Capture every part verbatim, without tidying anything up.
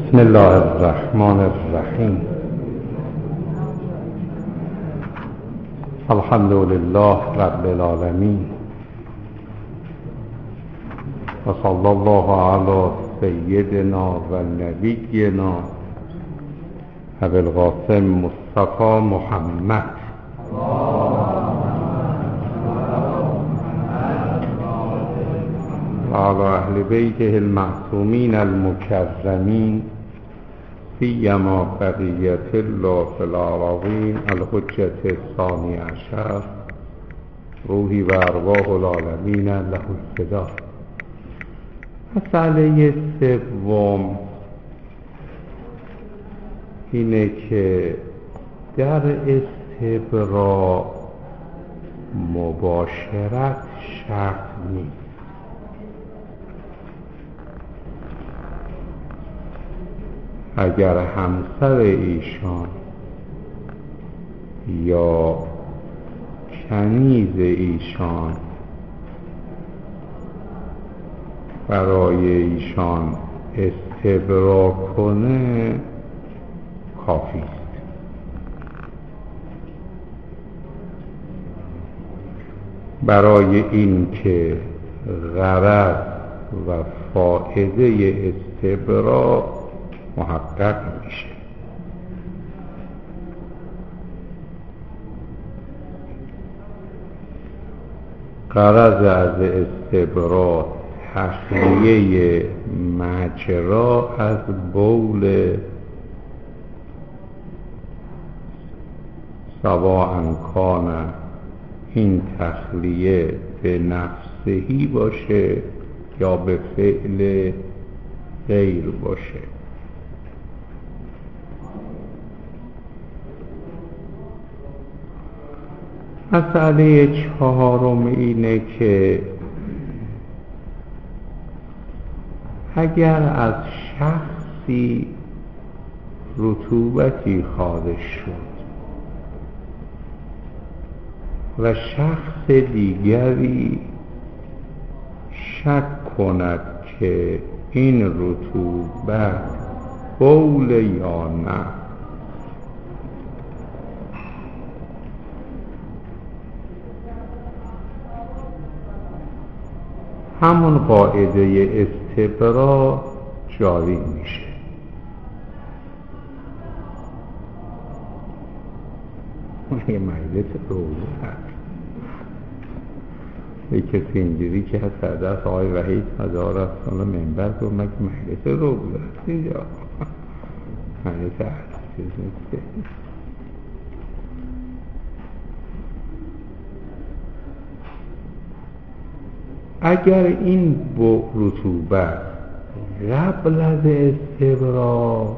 بسم الله الرحمن الرحیم. الحمد لله رب العالمین و صلی الله علی سیدنا و نبینا ابی القاسم مصطفی محمد و علی اهل بیته المعصومین المکرمین سیما بقیت الله فی الأراضین الحجة الثانی عشر روحی و ارواح العالمین له الفدا. مسئله سوم اینه که در استبراء مباشرت شرط نیست. اگر همسر ایشان یا کنیز ایشان برای ایشان استبراء کنه کافی است. برای این که غرض و فائده استبراء محقق میشه. غرض از استبراء تخلیه مجرا از بول سواء کان این تخلیه به نفسهی باشه یا به فعل غیر باشه. مسئله چهارم اینه که اگر از شخصی رطوبتی خارج شد و شخص دیگری شک کند که این رطوبت بول یا نه، همون قاعده استبراء جاری میشه. یه مجلس روزه هست، یه کسی اینجوری که هست سردست آقای وحید هزار سال منبر که مگه مجلس روزه هست اینجا؟ مجلس هست چیز نیسته. اگر این با رطوبت قبل از استبراء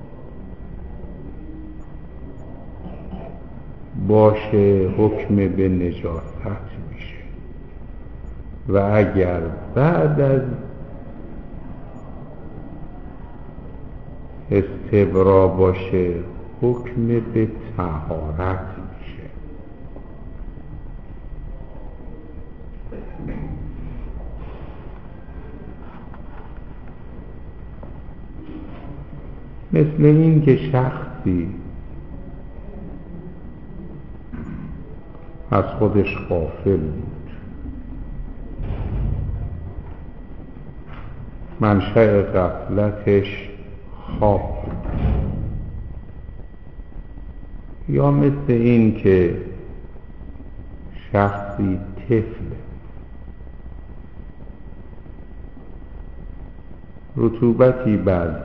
باشه حکم به نجاست میشه و اگر بعد از استبراء باشه حکم به طهارت میشه. مثل این که شخصی از خودش غافل بود، منشأ غفلتش خواب بود، یا مثل این که شخصی طفله، رطوبتی بر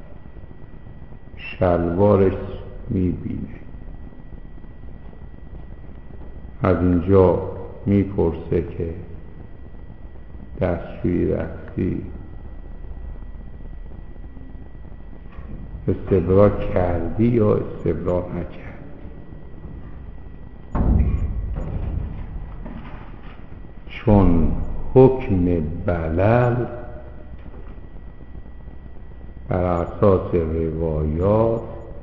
شلوارش میبینه، از اینجا میپرسه که دستشویی رفتی، استبراء کردی یا استبراء نکردی؟ چون حکم بلل بر اساس روایات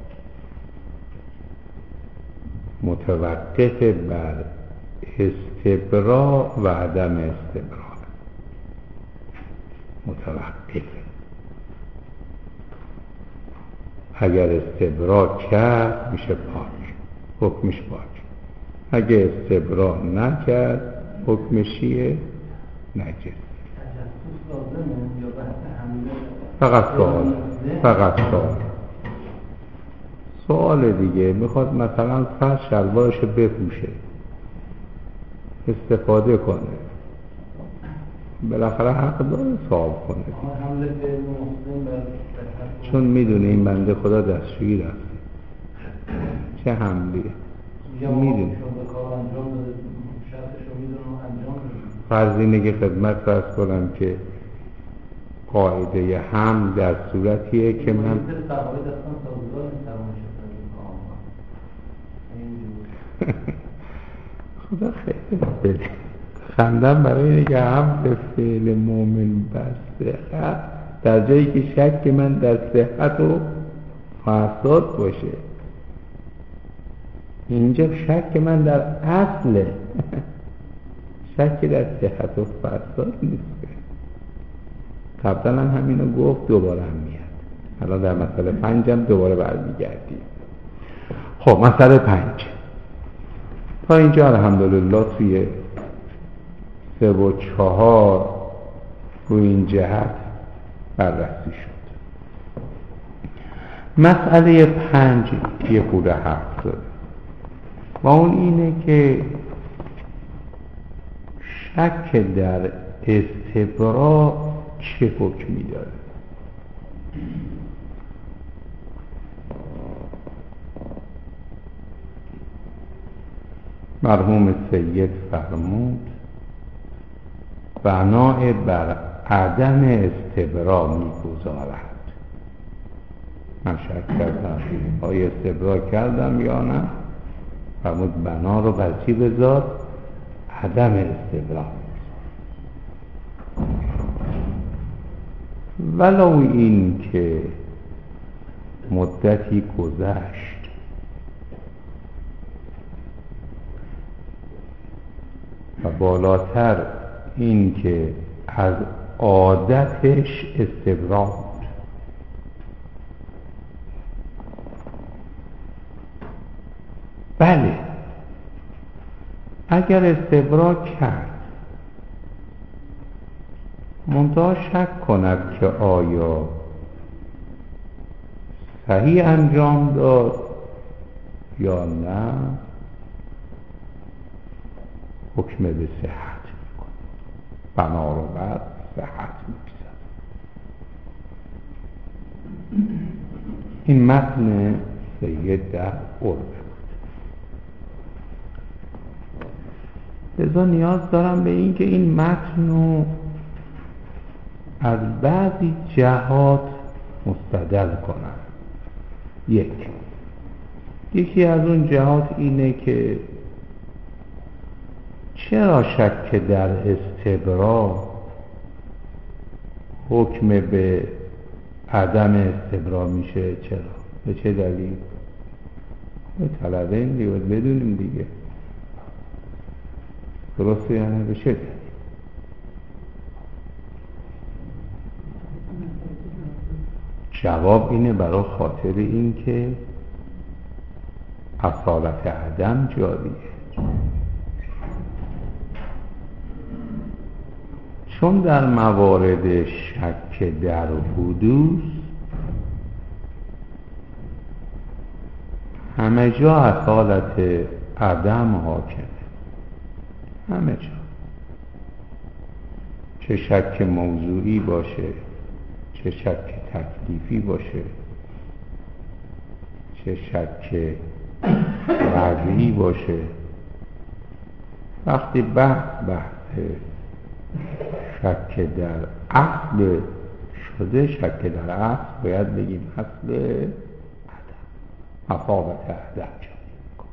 متوقف بر استبراء و عدم استبراء، متوقف. اگر استبرا کرد میشه پاک، حکمش پاک. اگه استبرا نکرد حکمش چیه؟ نجس. فقط سوال فقط سوال سوال دیگه. میخواد مثلا فرد شلوارشو بپوشه، استفاده کنه، بالاخره حق داره سوال کنه، چون میدونه این بنده خدا دستشویی رفته. چه حملیه میدونه. فرض اینه که خدمت فرض کنم که قاعده هم در صورتیه که من خدا خیلی بده خندم برای اینه که هم به فعل مومن بسته در جایی که شک من در صحت و فساد باشه. اینجا شک من در اصله، شک در صحت و فساد نیست. قبلا هم همینو گفت، دوباره هم میاد. الان در مسئله پنجم دوباره برمیگردیم. خب مسئله پنج تا اینجا الحمدلله توی سه و چهار رو این جهت بررسی شد. مسئله پنج یه خورده حرف داره و اون اینه که شک در استبرا چه حکمی داره. مرحوم سید فرمود بناء بر عدم استبرا می‌گذارد. من شک کردم آیا استبرا کردم یا نه. فرمود بنا رو بر چی بذار؟ عدم استبرا. ولو این که مدتی گذشت و بالاتر این که از عادتش استبرا بود. بله اگر استبرا کرد منتها شک کند که آیا صحیح انجام داد یا نه، حکم به صحت میکنه، بنا رو بر صحت میگذاره. این متن سید در عربه بود. لذا نیاز دارم به این که این متن رو از بعضی جهات مستدل کنم. یک یکی از اون جهات اینه که چرا شک در استبرا حکم به عدم استبرا میشه؟ چرا؟ به چه دلیل؟ به طلبه این دیگه بدونیم دیگه درسته یعنی به چه دلیل؟ جواب اینه برای خاطر این که اصالت عدم جاریه. چون در موارد شک در حدوث همه جا اصالت عدم حاکمه، همه جا، چه شک موضوعی باشه، چه شک تکلیفی باشه، چه شک وضعی باشه. وقتی بحث بحث شک در اصل شده، شک در اصل باید بگیم اصل عدم، اصالت عدم جاری میکنه.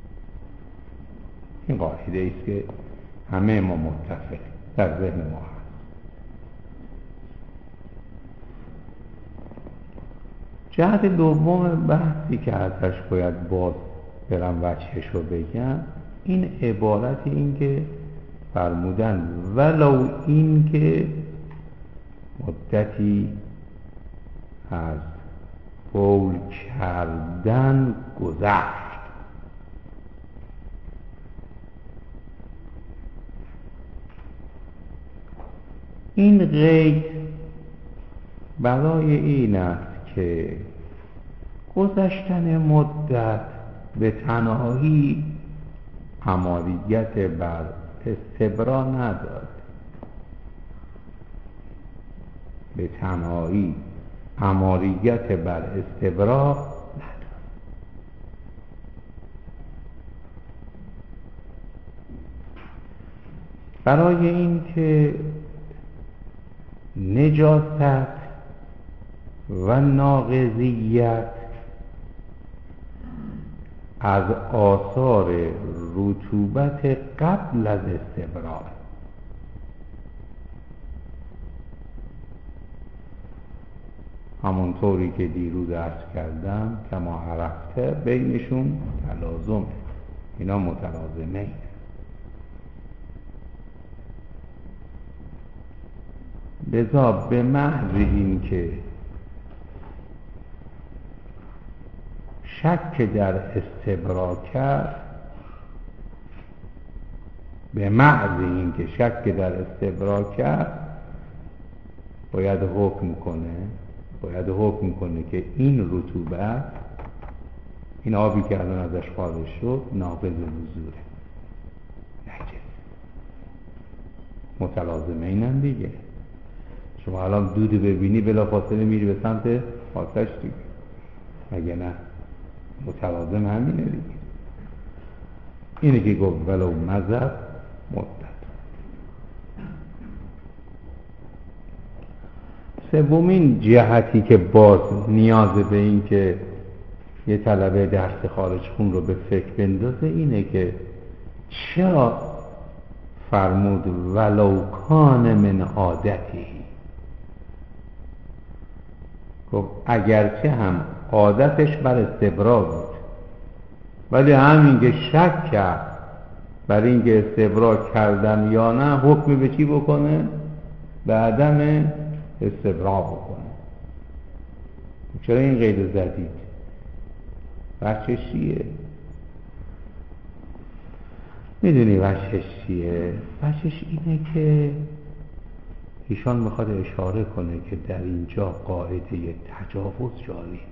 این قاعده ایست که همه ما متفق در ذهن ما هست. جهت دوم بحثی که ازش باید باز برم وجهش رو بگم، این عبارت این که فرمودن ولو این که مدتی از قول کردن گذشت. این قید برای این است که گذشتن مدت به تنهایی اماریت بر استبرا ندارد. به تنهایی اماریت بر استبرا ندارد. برای این که نجاست و ناقضیت از آثار رطوبت قبل از استبرا، همونطوری که دیروز عرض کردم کما عرفته بینشون تلازمه، اینا متلازمه. لذا به محض این که شک در استبرا کرد، به محض این که شک در استبرا کرد باید حکم کنه باید حکم کنه که این رطوبت، این آبی که الان ازش خارج شد ناقض وضوئه، نجس. متلازمه اینم دیگه. شما الان دود ببینی بلافاصله میری به سمت آتش دیگه، مگه نه؟ متلازم همینه دیگه. اینه که گفت ولو مذهب مدت. سومین جهتی که باز نیاز به این که یه طلبه درس خارج خون رو به فکر بندازه اینه که چرا فرمود ولو کان من عادتی. گفت اگرچه هم عادتش بر استبرا بود، ولی همین که شک کرد بر این که استبرا کردم یا نه، حکمی به چی بکنه؟ به عدم استبرا بکنه. چرا این قید زدید؟ وجهش چیه؟ میدونی وجهش چیه؟ وجهش اینه که ایشان میخواد اشاره کنه که در اینجا قاعده تجاوز جاری نیست.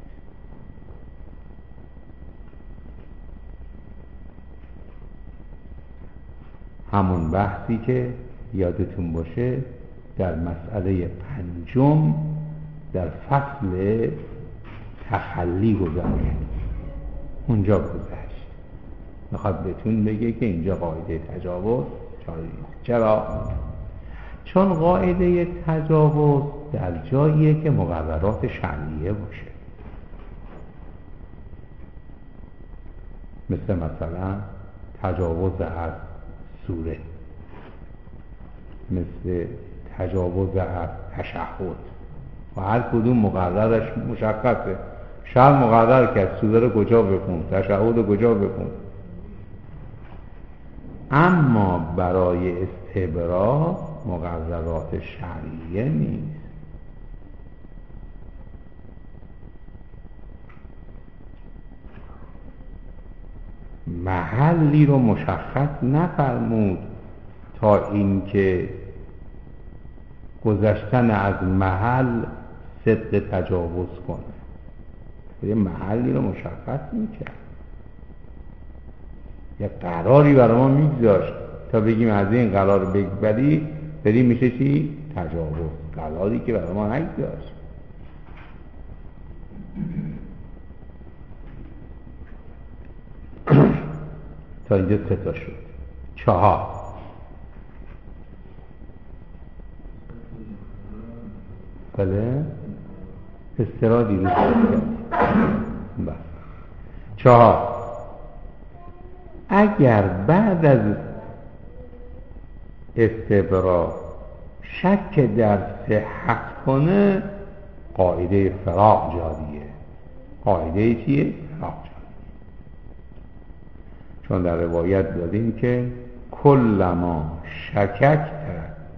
همون بحثی که یادتون باشه در مسئله پنجم در فصل تخلی گذاشت، اونجا گذشت. میخواد بهتون بگه که اینجا قاعده تجاوز جاری نیست. چرا؟ چون قاعده تجاوز در جاییه که مقررات شرعیه باشه، مثل مثلا تجاوز از سوره، مثل تجاوز از تشهد، و هر کدوم مقررش مشخصه. شرع مقرر کرد سوره رو کجا بخون، تشهد رو کجا بخون. اما برای استبرا مقررات شرعیه نیست. محلی رو مشخص نفرمود تا اینکه گذشتن از محل صدق تجاوز کنه. یه محلی رو مشخص میکرد، یه قراری برای ما میگذاشت تا بگیم از این قرار بگذری بری میشه چی؟ تجاوز. قراری که برای ما نگذاشت. تا اینجا سه تا شد. چهار بله استرادی رو بله چهار اگر بعد از استبرا شک در صحت کنه، قاعده فراق جاریه. قاعده چیه؟ فراق جاریه. چون در روایت داریم که کلما شککت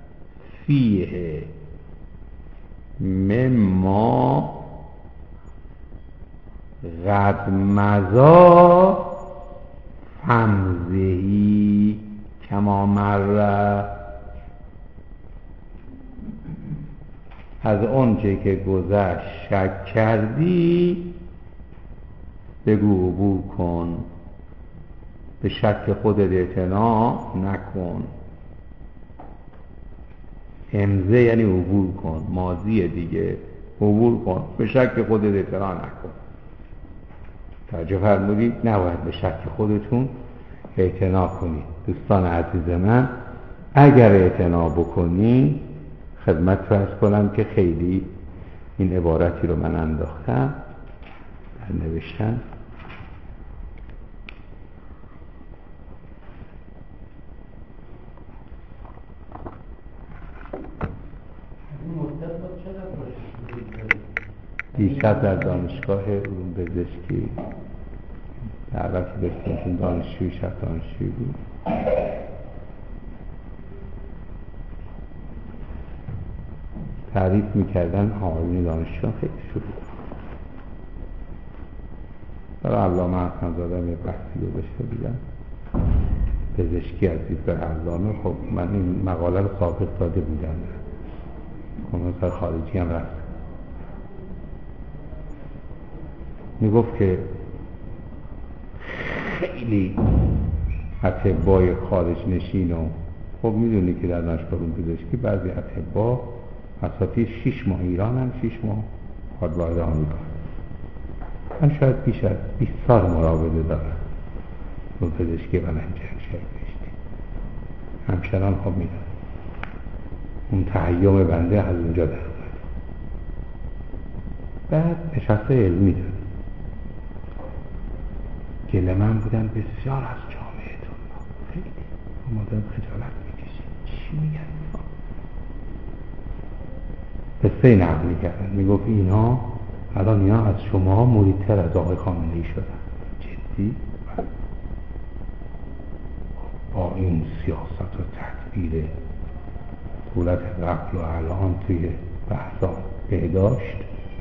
فیه مما قد مزا فمزهی کما مره، از آنچه که گذشت شک کردی بگو عبور کن، به شک خودت اعتنا نکن. امضه یعنی عبور کن، ماضیه دیگه، عبور کن، به شک خودت اعتنا نکن. توجه فرمودید؟ نباید به شک خودتون اعتنا کنید. دوستان عزیز من، اگر اعتنا بکنی، خدمت فرض کنم که خیلی این عبارتی رو من انداختم در نوشتن، دیشب در دانشگاه علوم پزشکی دعوتی داشتیم، دانشجوی شب دانشجوی بود، تعریف میکردن آقایون دانشجو خیلی شروع برای علامه حسن زاده یه بحثی رو داشته بودن پزشکی از دیدگاه علامه. خب من این مقاله رو سابق داده بودم، کنسر خارجی هم رفت، میگفت که خیلی اطبای خارج نشین و خب میدونی که در دانشگاه علوم پزشکی بعضی اطبا اساتید شش ماه ایران هم شش ماه خارج وارد آمریکا. من شاید بیش از بیست سال مراوده دارم علوم پزشکی بلنجان شهر بهشتی، همچنان خب میدونم اون تهیام بنده از اونجا در اومد. بعد نشسته علمی دارم، گله من بودن بسیار از جامعهتون، خیلی مادر خجالت میکشید، چی میگن؟ قصه نقل میکردن، میگفت اینا الان اینا از شما مریدتر از آقای خامنه‌ای شدن. جدی؟ با این سیاست و تدبیر دولت قبل و الان توی بحثا بهداشت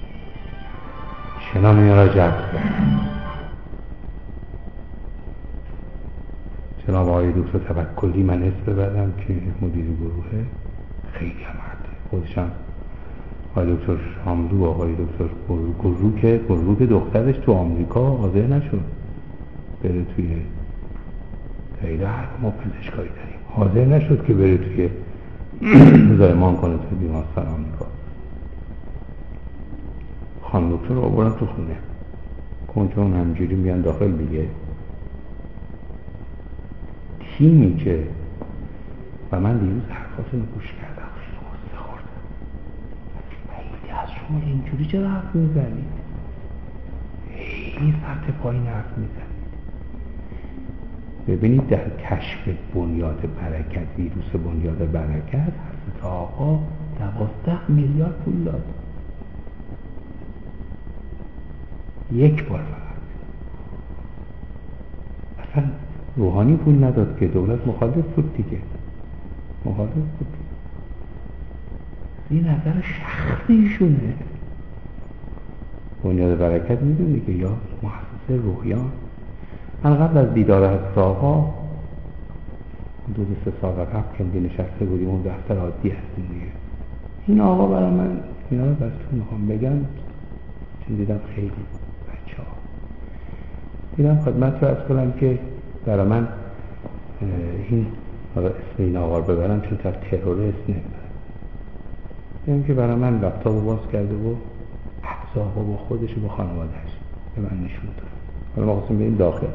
چنان اینا را جذب کرد. جناب آقای دکتر توکلی من اسم ببرم که مدیر گروه، خیلی هم مرده، خودشان آقای دکتر شاملو و آقای دکتر گرو که گرو که دخترش تو آمریکا حاضر نشد بره توی خیلی هر ما پزشکایی داریم، حاضر نشد که بره توی زایمان کنه توی بیمارستان آمریکا. خانم دکتر رو آوردن تو خونه کنچون همجوری میان داخل دیگه. تیمی که و من دیروز حرفاتون رو گوش کردم، خیلی غصه خوردم، خیلی از شما اینجوری چرا حرف میزنید؟ خیلی سطح پایین حرف میزنید. ببینید در کشف بنیاد برکت، ویروس بنیاد برکت، حضرت آقا دوازده میلیارد پول داد، یک بار فقط. اصلا روحانی پول نداد که، دولت مخالف بود دیگه، مخالف بود. این نظر شخصیشونه. بنیاد برکت میدونی که یا مؤسسه روحیان. من قبل از دیدار حضرت آقا دو سه سال قبل که نشسته بودیم اون دفتر عادی هستیم دیگه، این آقا برای من اینا رو براتون میخوام بگم چون دیدم خیلی بچه ها دیدم خدمت رو از کنم که برای من این اسم این آقا رو ببرم چون تا تروریست نمیبرم، دیدم که برای من لپتاپ رو باز کرده و احزاب با خودش و با خانوادهش به من نشون داد. حالا ما خواستیم بریم داخل،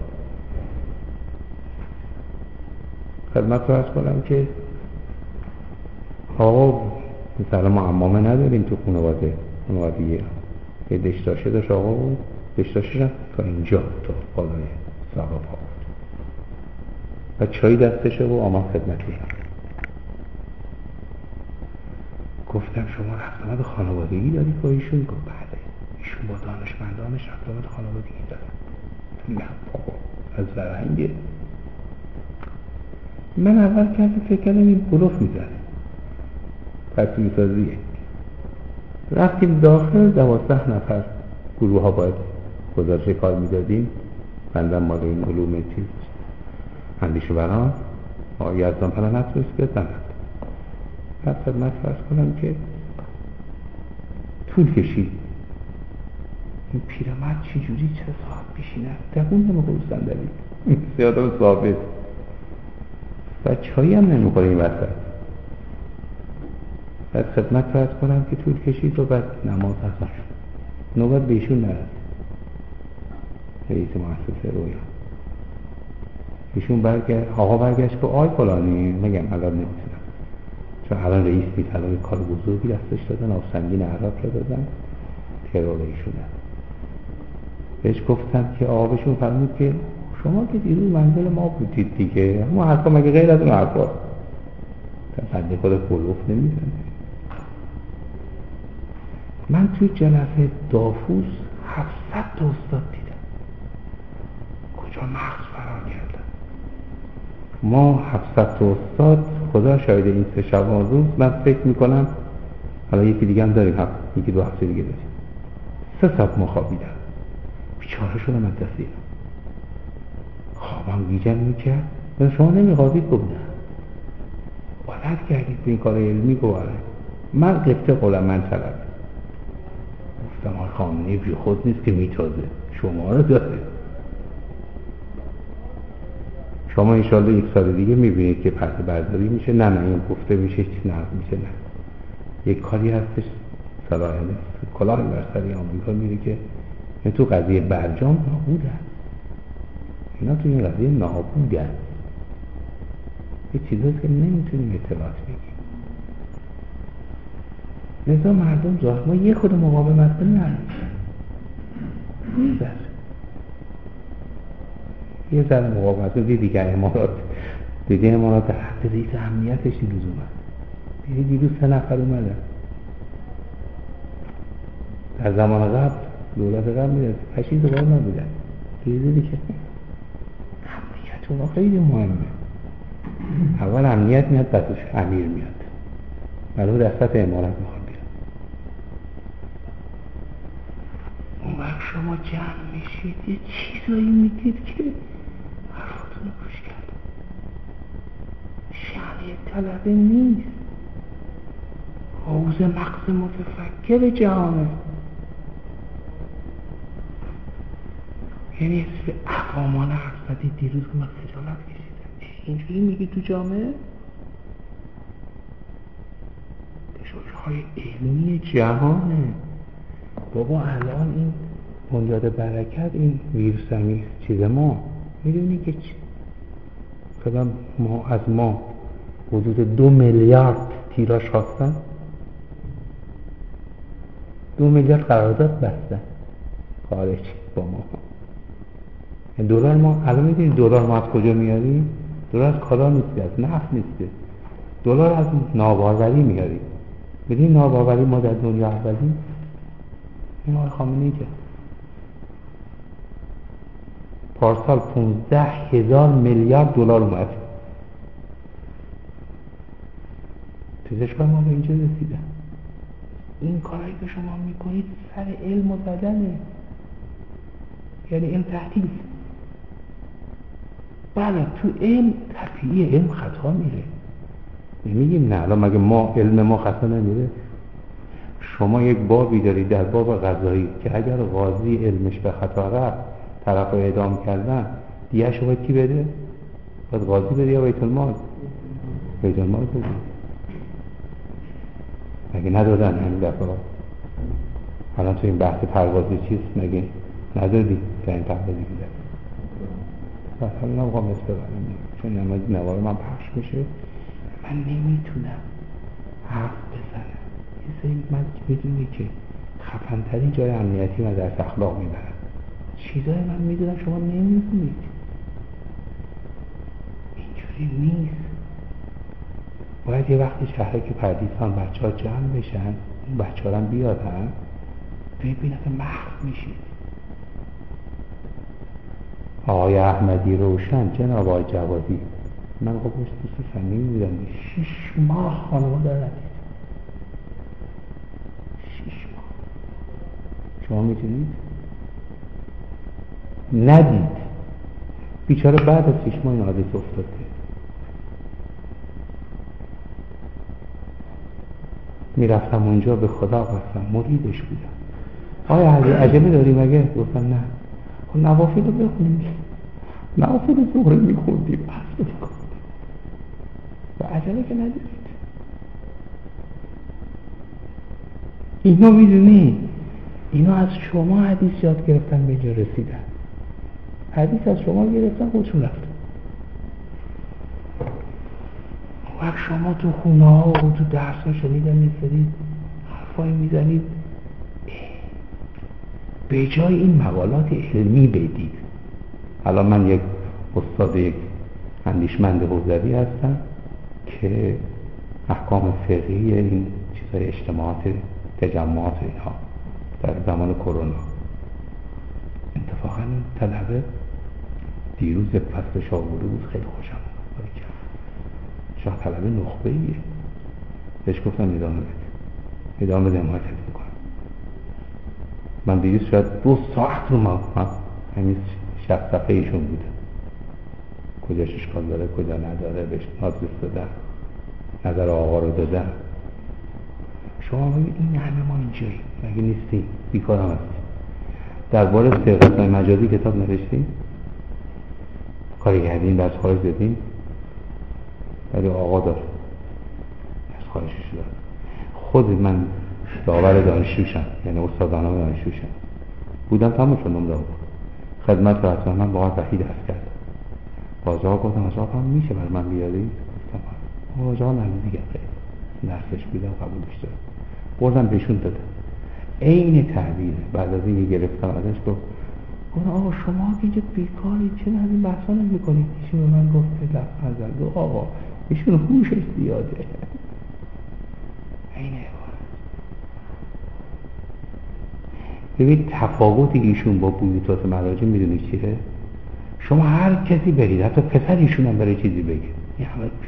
خدمت رو از کنم که آقا مثلا ما عمامه نداریم تو خانواده خانواده یه یه دشتاشه داشت آقا بود، دشتاشه تا اینجا تا بالای ساقه پا بود و چای دستشه و آمد خدمتی هم. گفتم شما رفت آمد خانوادگی دارید با ایشون؟ گفت بله، ایشون با دانشمندانش رفت آمد خانوادگی دارن. نه بابا از فرهنگه. من اول کردم فکر کردم این بلوف میزنه، تصمیم سازیه. رفتیم داخل، دوازده نفر گروه ها باید گزارش کار میدادیم، بندم مال این علوم چیز اندیشه بران آقای یزدان پناه نتونست بیاد نمد. بعد خدمت فرض کنم که طول کشید این پیرمرد چجوری چه ساعت بشینه دقون نمیخوره صندلی سیادم ثابت و چایی هم نمیخوره این وسط. بعد خدمت فرض کنم که طول کشید و بعد نماز اصلا شد، نوبت به ایشون نرسید، رئیس مؤسسه رویا. ایشون برگشت، آقا برگشت که آی فلانی، میگم الان نمیتونم چون الان رئیس نیست، الان کار بزرگی دستش دادن، آفسنگین عراق رو دادن، ترور ایشونه. بهش گفتم که آقا بهشون فرمود که شما که دیروز منزل ما بودید دیگه، ما حرفا مگه غیر از اون حرفا بنده خود پولوف نمیزنه. من توی جلسه دافوس هفتصد تا استاد دیدم، کجا مغز فرار کردن. ما هفتصد تا استاد، خدا شاید این سه شب روز من فکر میکنم حالا یکی دیگه هم داریم، هفت یکی دو هفته دیگه داریم، سه ساعت ما خوابیدم، بیچاره شدم از دست اینا. خوابم گیجم میکرد. شما نمیخوابید؟ گفتم غلط کردید به این کار علمی. گواره من قفته قولم من طلب گفتم آقای خامنه‌ای بی خود نیست که میتازه، شما رو داره. شما انشالله یک سال دیگه میبینید که پرده برداری میشه. نه نه این گفته میشه چیز نه میشه. نه یک کاری هستش صلاح نیست، کلاهی بر سر آمریکا میره که این تو قضیه برجام نابودن، اینا تو این قضیه نابودن. یه چیزهست که نمیتونیم اطلاعات بگیم. لذا مردم ظاهر ما یه خود مقاومت کنیم نمیشه، یه ذره یه ذره مقاومت کنیم. دیگه امارات دیگه امارات در حد رئیس امنیتش دیروز اومد، دیگه دیروز سه نفر اومدن. در زمان قبل دولت قبل میرد پشیز قبل نبودن، دیگه دیگه امنیت اونا خیلی مهمه. اول امنیت میاد بعدش امیر میاد، بعد دستت امارت میخواد بیاد. اون وقت شما جمع میشید یه چیزایی میگید که حرفاتون رو گوش کرد، شأن طلبه نیست، حوض مغز متفکر جهانه. یعنی اسم اقامانه حرف زدید دیروز که من خجالت کشیدم، اینجوری میگی تو جامعه؟ های علمی جهانه بابا. الان این بنیاد برکت، این ویروس همی چیز ما میدونی که چی؟ کدام ما از ما حدود دو میلیارد تیراژ خواستن، دو میلیارد قرارداد بستن خارج با ما. دلار ما الان میدونی دلار ما از کجا میاریم؟ دلار از کالا نیسته، از نفت نیسته، دلار از ناباروری میاریم. میدونی ناباوری ما در دنیا اولی این آقای خامنه‌ای که پارسال پونزده هزار میلیارد دلار اومد. پزشکان ما به اینجا رسیدن. این کارهایی که شما میکنید سر علم و بدنه، یعنی علم تحلیل. بله تو علم طبیعی علم خطا میره، نمیگیم نه. الان مگه ما علم ما خطا نمیره؟ شما یک بابی دارید در باب قضایی که اگر قاضی علمش به خطا رفت طرف رو اعدام کردن، دیگه شما کی بده؟ باید قاضی بده یا بیت المال؟ بیت المال بده. مگه ندادن همین دفعه؟ الان تو این بحث پروازی چیست مگه ندادی که این پروازی بیده؟ مثلا نمیخوام مثل برم چون نماز نوار من پخش میشه، من نمیتونم حرف بزنم. یه سری من میدونی که خفن‌ترین جای امنیتی من در اخلاق میبرم، چیزای من میدونم شما نمیدونید. اینجوری نیست. باید یه وقتی شهره که پردیسان بچه ها جمع بشن، اون بچه ها هم بیادن ببینه که محو میشید. آقای احمدی روشن، جناب آقای جوادی، من خب باش دوست صمیمی بودم، شیش ماه خانواده در ندید. شیش ماه شما میتونید؟ ندید. بیچاره بعد از شش ماه این حادثه افتاده. میرفتم اونجا به خدا قسم مریدش بودم. آیا عجله داری مگه؟ گفتم نه. خب نوافل رو بخونیم. نوافل ظهر میخوندیم، عصر میخوندیم و عجله که ندید. اینا میدونی اینا از شما حدیث یاد گرفتن به جا رسیدن. حدیث از شما گرفتن خودشون رفتن. وقت شما تو خونه ها و تو درس ها شنیدن می‌سرید حرفایی میزنید به جای این مقالات علمی بدید. الان من یک استاد یک اندیشمند حوزوی هستم که احکام فقهی این چیزهای اجتماعات تجمعات اینها در زمان کرونا اتفاقا این طلبه دیروز فصل شاوره بود، خیلی خوشم اومد. شاه طلبه نخبه ایه. بهش گفتم ادامه بده ادامه بده حمایتت میکنم. من دیروز شاید دو ساعت رو ما همین شخص صفحه ایشون بودم، کجاش اشکال داره کجا نداره بهش آدرس دادم، نظر آقا رو دادم. شما بگید این همه ما اینجایی مگه نیستیم؟ بیکار هم هستیم. درباره سرقت‌های مجازی کتاب نوشتیم، کاری کردیم، درس خارج دادیم، ولی آقا داره درس خارجش داره. خود من داور دانشجوشم، یعنی استادانه دانشجوشم بودم، تمام شد نمره بود خدمت رسما من واقعا وحید هست کردم. باز آقا گفتم از آقا هم میشه برای من بیاری؟ گفتم آقا جا نمی دیگه خیلی درسش بیدم قبولش دارم. بردم بهشون دادم عین تعبیر. بعد از این گرفتم ازش گفت گفتم آقا شما اینجا بیکاری چرا از این بحثا نمی‌کنید؟ ایشون به من گفت لفظ زد گفت آقا ایشون هوشش زیاده. عین ببین تفاوت ایشون با بویتات مراجع میدونی چیه؟ شما هر کسی برید حتی پسر ایشون هم برای چیزی بگه این همه گوش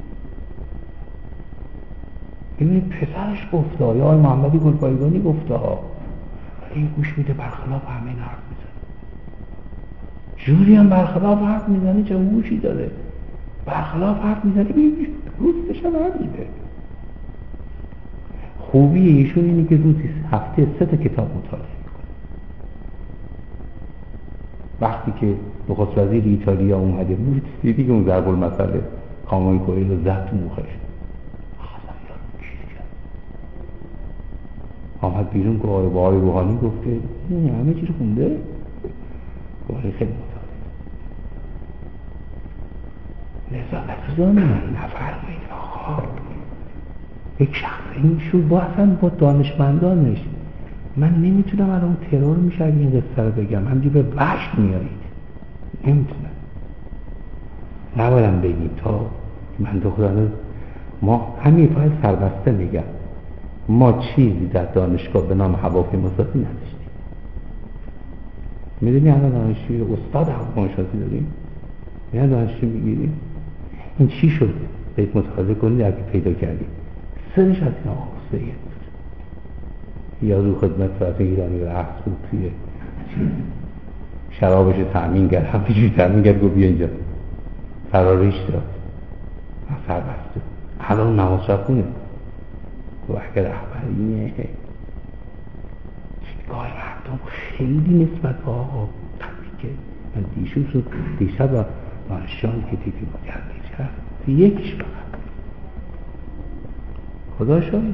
میده. این پسرش گفته یا آقای محمدی گلپایگانی گفته ها، این گوش میده برخلاف همه این حرف میزنه. جوری هم برخلاف حرف میزنه چه هوشی داره. برخلاف حرف میزنه ببین روزش هم هم میده. خوبی ایشون اینه که روزی هفته سه تا کتاب مطالعه میکنه. وقتی که نخست وزیر ایتالیا اومده بود دیدی که اون ضرب المثل کاموی کوئلو رو زد تو مخش. آمد بیرون که آقای با آقای روحانی گفته این همه چی رو خونده؟ گفته خیلی مطالعه. لذا عزیزان من نفرمایید آقا یک شخص این شو با اصلا با دانشمندانش من نمیتونم الان ترور میشه اگه این قصه رو بگم همجور به وحش میارید نمیتونم نباید بگید تا من دخترانه ما همین فایل سربسته میگم ما چیزی در دانشگاه به نام هواپیماسازی نداشتیم. میدونی الان دانشجوی استاد هواپیماسازی داریم میان دانشجو میگیریم این چی شد؟ برید متخاطب کنید اگه پیدا کردیم سرش از این آقا سید بود یا رو خدمت فرات ایرانی رفت بود توی شرابش تأمین کرد همه جوی تأمین کرد گفت بیا اینجا فراریش داد سر بسته الان نماز شب خونه و اگر رهبرینه گاه مردم خیلی نسبت با آقا تبریکه. من دیشون شد دیشب و دانشجان که دیدی با گردی کرد یکیش فقط خدا شاهده.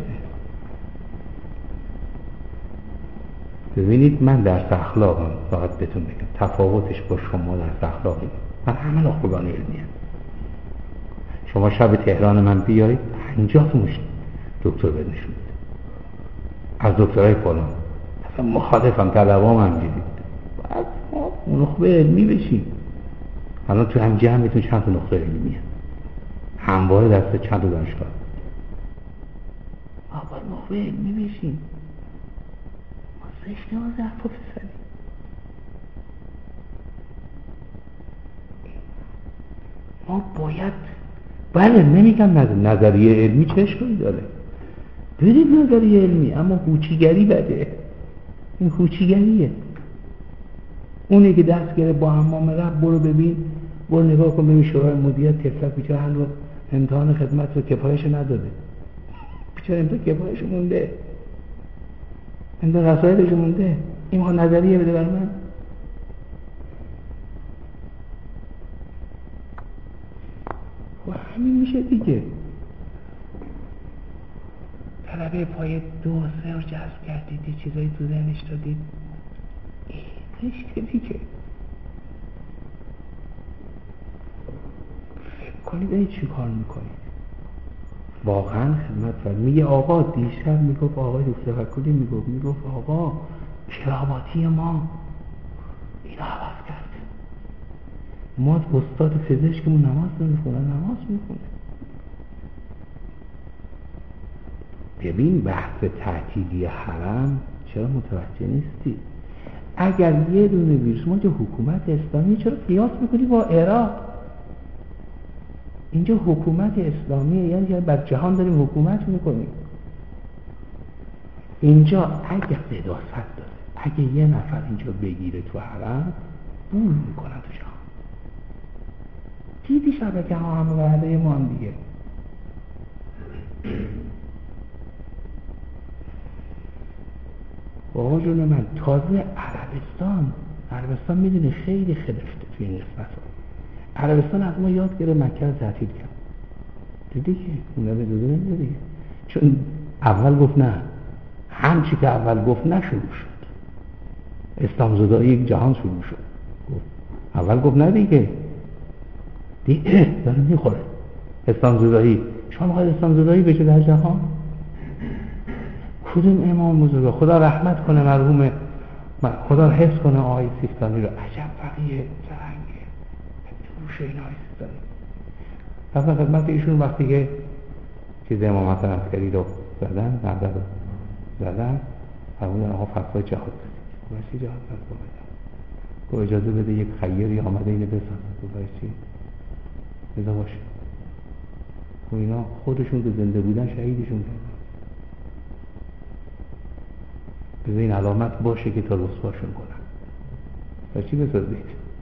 ببینید من در اخلاقم فقط بهتون بگم تفاوتش با شما در اخلاقی من همه نخبگان علمی هم. شما شب تهران من بیایید پنجاه تا مشت دکتر بد نشون بده از دکترهای فلان اصلا مخالفم طلبام هم دیدید بعد ما نخبه علمی بشیم. الان تو هم جمعتون چند تا نخبه علمی هم همواره دسته چند تا دانشگاه باید نخبه علمی بشیم. ما زشت نماز حرفا بزنیم. ما باید بله نمیگم نظریه علمی چه اشکالی داره برید نظریه علمی اما هوچیگری بده. این هوچیگریه. اونی که دست گرفت با حمام رفت، برو ببین، برو نگاه کن ببین شورای مدیریت تفلک بیچاره هنوز امتحان خدمت رو کفایش نداده، بیچاره امتحان کفایش مونده، امتحان رسایلش مونده، این ما نظریه بده بر من. و همین میشه دیگه. طلبه پای دو سه رو جذب کردید، یه چیزایی تو ذهنش دادید، این زشته دیگه. فکر کنید این چی کار میکنید واقعا خدمت فرد. میگه آقا دیشب میگفت آقای دکتر فکولی میگفت میگفت آقا کراماتی ما اینا عوض کرده، ما استاد پزشکمون نماز نمیخونه، نماز میخونه. ببین بحث تعطیلی حرم چرا متوجه نیستی؟ اگر یه دونه ویروس، ما که حکومت اسلامی، چرا قیاس میکنی با عراق؟ اینجا حکومت اسلامیه، یعنی بر جهان داریم حکومت میکنیم. اینجا اگر قداست داره، اگه یه نفر اینجا بگیره تو حرم بول میکنن تو جهان. دیدی شبکه ها همه وعده ما هم دیگه. آقا جون من، تازه عربستان عربستان میدونی خیلی خلفته توی این قسمت ها. عربستان از ما یاد گره مکه رو تعطیل کرد. دیدی که اونه به دوزه نمیده دیگه، چون اول گفت نه، همچی که اول گفت نه شروع شد. اسلام زدایی یک جهان شروع شد. گفت اول گفت نه دیگه، دیگه داره میخوره اسلام زدایی. شما میخواید اسلام زدایی بشه در جهان؟ کدوم امام بزرگ، خدا رحمت کنه مرحوم، خدا حفظ کنه آقای سیستانی رو، عجب فقیه زرنگه روش این آقای سیستانی. اصلا خدمت ایشون وقتی که چیز امامت عسکری رو زدن، نرده رو زدن، فرمودن آقا فتوای جهاد بدید. گوشتی جهاد فتوا بدن، گو اجازه بده یک خیری آمده اینو بسازه. گوشتی بذار باشه. و اینا خودشون که زنده بودن شهیدشون کردن. بذار این علامت باشه که تا رسواشون کنن. و چی بسازید؟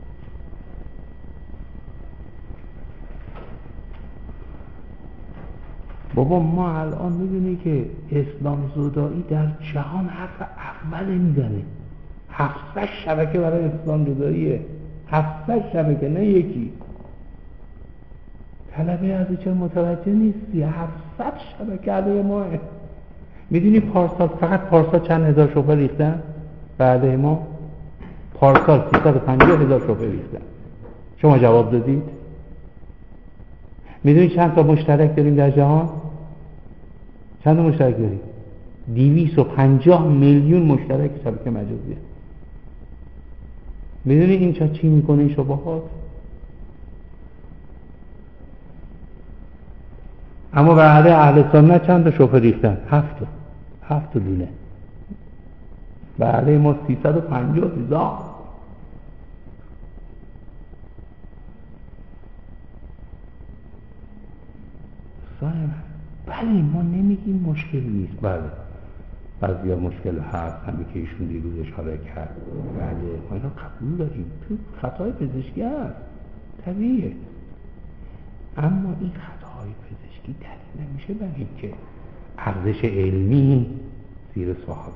بابا ما الان میبینی که اسلام زدایی در جهان حرف اول میزنه. هفتصد شبکه برای اسلام زداییه، هفتصد شبکه، نه یکی. طلبه از چه متوجه نیستی؟ هفتصد شبکه علیه ماه. میدونی پارسال فقط پارسال چند هزار شبه ریختن بعد ما؟ پارسال سیصد و پنجاه هزار شبه ریختن. شما جواب دادید؟ میدونی چند تا مشترک داریم در جهان؟ چند تا مشترک داریم؟ دویست و پنجاه میلیون مشترک شبکه مجازیه. میدونی این چه چی میکنه این شبهات؟ اما برای اهل سنت چند تا شبهه ریختن؟ هفت تا هفت تا دونه. برای ما سیصد و پنجاه هزار. بله ما نمیگیم مشکل نیست، بله بعضی ها مشکل هست، همین که ایشون دیروز اشاره کرد، بله ما اینا قبول داریم، تو خطای پزشکی هست طبیعیه، اما این خطاهای پزشکی دلیل نمیشه برای اینکه ارزش علمی زیر سوال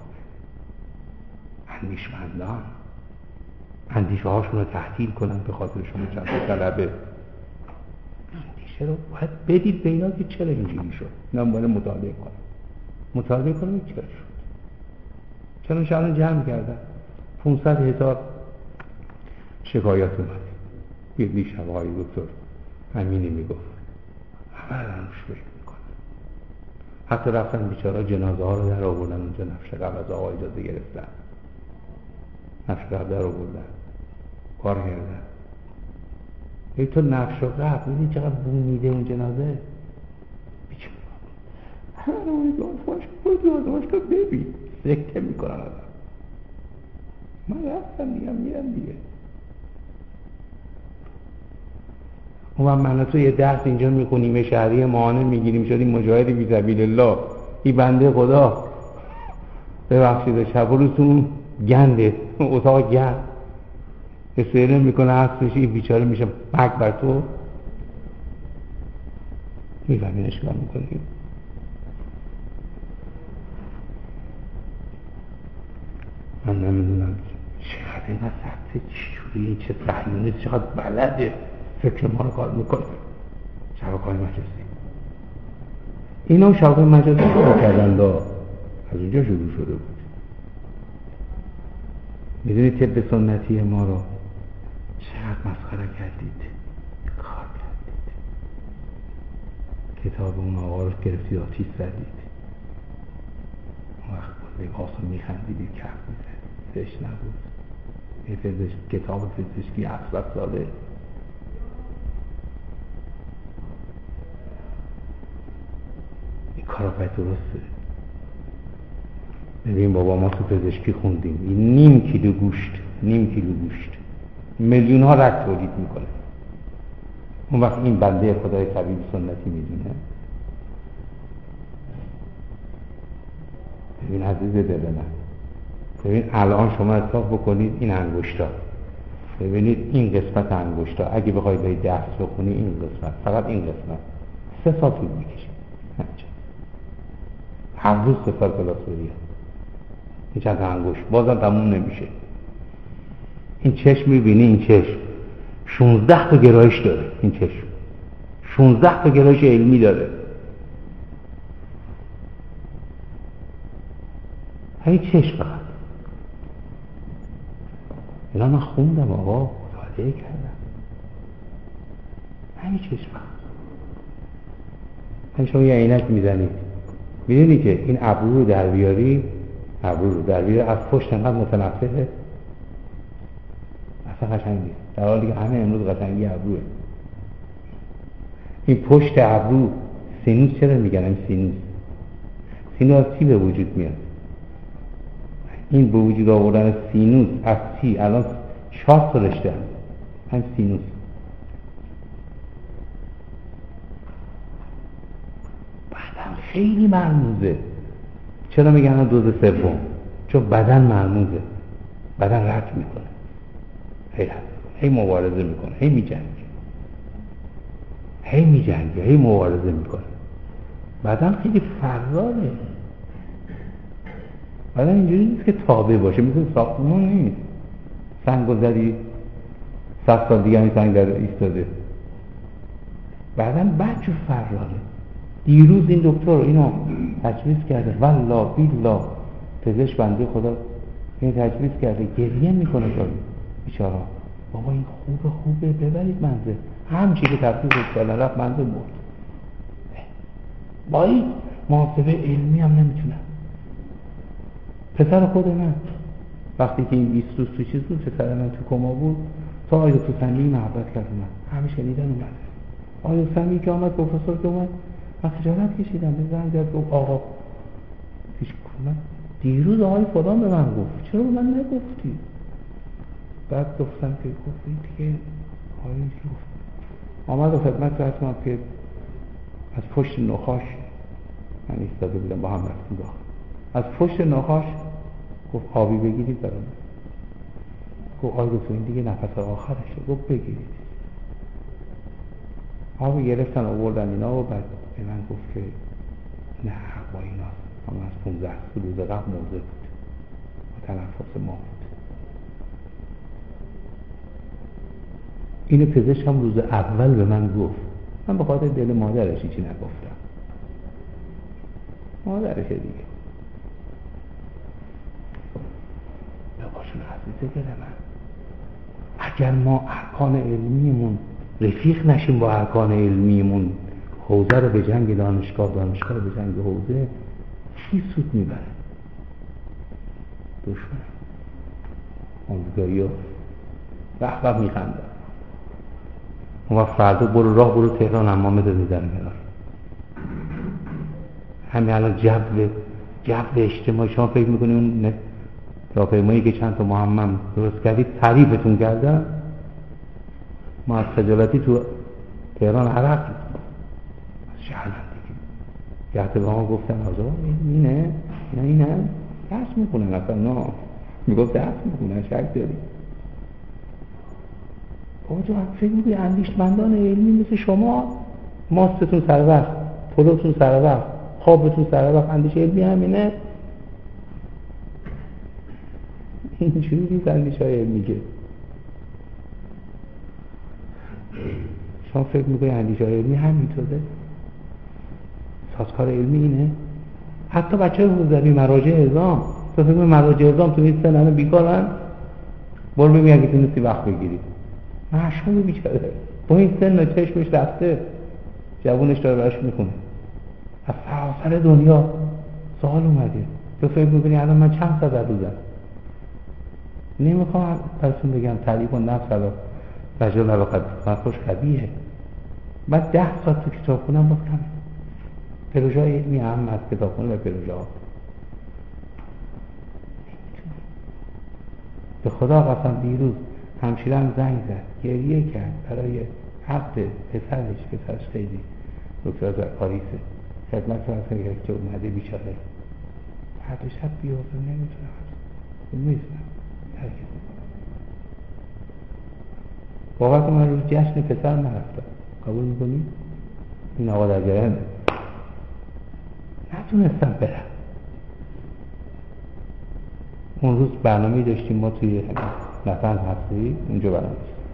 اندیشمندان اندیشه هاشون رو تحلیل کنن به خاطر شما چند طلبه. اندیشه رو باید بدید به اینا که چرا اینجوری شد، اینا باید مطالعه کنن مطالعه کنن چرا شد. چرا شما جمع کردن پانصد هزار شکایت اومده، یه دیشب آقای دکتر همینی میگفت همه رو روش فکر میکنن. حتی رفتن بیچارا جنازه ها رو در آوردن اونجا، نفش قبل از آقا اجازه گرفتن، نفش قبل در آوردن کار کردن. ای تو نفش قبل میدی چقدر بو میده اون جنازه، بیچارا همه رو اونی دانفاش بود دانفاش که ببین سکته میکنن آدم. من رفتم دیگه میرم دیگه. و من تو یه درس اینجا میخونیم شهری ماهانه میگیریم شدیم مجاهد بی سبیل الله، این بنده خدا ببخشید شب روز اون گنده اتاق گرد استعلام میکنه هست بشه این بیچاره میشه مرگ بر تو. میفهمین اشکال میکنیم. من نمیدونم چقدر این سخته، چجوری چه صهیونیست چقدر بلده فکر ما رو کار میکنه. شبکه‌های مجازی اینا شبکه‌های مجازی شروع کردن، از اونجا شروع شده بود. میدونید طب سنتی ما رو چقدر مسخره کردید، کار کردید، کتاب اون آقا رو گرفتید آتیش زدید، اون وقت بود به آسان میخندیدید، کف میزدید، سش نبود. یه پزشک کتاب پزشکی هفتاد ساله این کارا باید درسته. ببین بابا ما تو پزشکی خوندیم این نیم کیلو گوشت نیم کیلو گوشت میلیون ها رگ تولید میکنه. اون وقت این بنده خدای طبیب سنتی میدونه. ببین عزیز دل من، ببین الان شما حساب بکنید این انگشتا، ببینید این قسمت انگشتا اگه بخوای به درس بخونی این قسمت، فقط این قسمت سه سال طول میکشه. هر روز سه سال کلاس بری این چند انگشت بازم تموم نمیشه. این چشم میبینی، این چشم شونزده تا گرایش داره. این چشم شونزده تا گرایش علمی داره. همین چشم فقط اینا من خوندم آقا، مطالعه کردم. همین چشم فقط. همین شما یه عینک میزنید میدونی که این ابرو رو در بیاری، ابرو رو در بیاری از پشت انقدر متنفره اصلا قشنگ نیست، در حالی که همه امروز قشنگی ابروه. این پشت ابرو سینوس چرا میگن؟ این سینوس سینوس از چی به وجود میاد؟ این به وجود آوردن سینوس از چی؟ الان چهار تا رشته هم هم سینوس. بدن خیلی مرموزه. چرا میگن دوز سوم؟ چون بدن مرموزه، بدن رد میکنه، هی رد میکنه، هی مبارزه میکنه، هی میجنگه، هی میجنگه، هی مبارزه میکنه. بدن خیلی فراره. بدن اینجوری نیست که تابع باشه، مثل ساختمون نیست سنگ گذاری صد سال دیگه این سنگ در ایستاده. بدن بچه فراره. دیروز این دکتر اینو تجویز کرده، والله بالله پزشک بنده خدا این تجویز کرده، گریه میکنه شاید بیچاره. بابا این خوبه خوبه ببرید منزل. همچی که تفسیر کردن رفت منزل برد. با این محاسبه علمی هم نمیتونم. پسر خود من وقتی که این بیست روز تو چیز بود، پسر من تو کما بود، تا آیه تو سمی محبت کرد من همه شنیدن اومده. آیه سمی که آمد، پروفسور که اومد، من خجالت کشیدم. به زن زد گفت آقا پیش من دیروز آقای فلان به من گفت، چرا به من نگفتی؟ بعد گفتم که گفتی دیگه آقای گفت. آمد و خدمت رسمم که از پشت نخاش من ایستاده بودم، با هم رفتیم داخل. از پشت نخاش گفت آبی بگیرید برام. گفت آقای دکتر این دیگه نفس آخرشه. گفت بگیرید. آبی گرفتن آوردن اینا و بعد به من گفت که نه با اینا اما از پونزده روز قبل مرده بود و تنفس ما بود. اینو پزشک هم روز اول به من گفت. من به خاطر دل مادرش چی نگفتم. مادرشه دیگه. بباشون عزیزه دل من، اگر ما ارکان علمیمون رفیق نشیم با ارکان علمیمون، حوزه رو به جنگ دانشگاه، دانشگاه رو به جنگ حوزه، چی سود میبره؟ دشمن آموزگاری ها رخبت میخنده. اون وقت فردا برو راه برو تهران امامه رو میزنه کنار. همین الان جو جو اجتماعی شما فکر میکنی اون راهپیمایی که چند تا محمم درست کردید تعریفتون کردن؟ ما از خجالتی تو تهران عرق از شهرمندگی گهت به ما گفتن آزا اینه نه اینه درس میکنن اصلا نه میگفت درس میکنن شک داری. بابا تو فکر می‌کنی اندیشمندان علمی مثل شما ماستتون سر وقت، پلوتون سر وقت، خوابتون سر وقت، اندیشه علمی همینه؟ اینجوری نیست اندیشه های علمی که شما فکر میکنی اندیشه های علمی همینطوره؟ سازکار علمی اینه؟ حتی بچه های حوزوی مراجع اعزام تو فکر میکنی مراجع اعزام تو این سن همه بیکارن؟ برو ببین اگه تونستی وقت بگیری مشغول بیچاره با این سن و چشمش رفته جوونش داره براش میخونه از سراسر دنیا سوال اومده تو فکر میکنی الان من چند ساعت در روزم نمیخوام براتون بگم تعریف و نفس علا رجل علاقت من خوش قبیه من ده ساعت تو کتاب خونم باز کمه پروژه های علمی هم از کتاب خونه و پروژه ها به خدا قسم دیروز همشیرم زنگ زد گریه کرد برای حق پسرش پسرش خیلی دکتر از پاریسه خدمت رسه که اومده بیچاره هر دو شب بیاد نمیتونم میزنم هرگز واقعا من روز جشن پسر نرفتم قبول میکنی؟ این آقا در جریان نتونستم برم اون روز برنامه داشتیم ما توی نفن هستی اونجا برنامه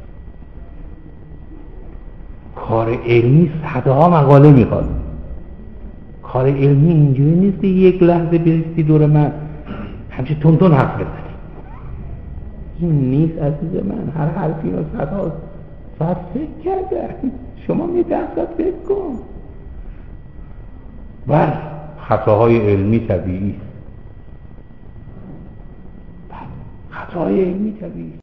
کار علمی صدها مقاله میخواد کار علمی اینجوری نیست که یک لحظه بریستی دور من همچه تون تون حرف بزنی این نیست عزیز من هر حرفی رو صدها ساعت فکر کرده شما می ده ساعت فکر کن بله خطاهای علمی طبیعی بله خطاهای علمی طبیعی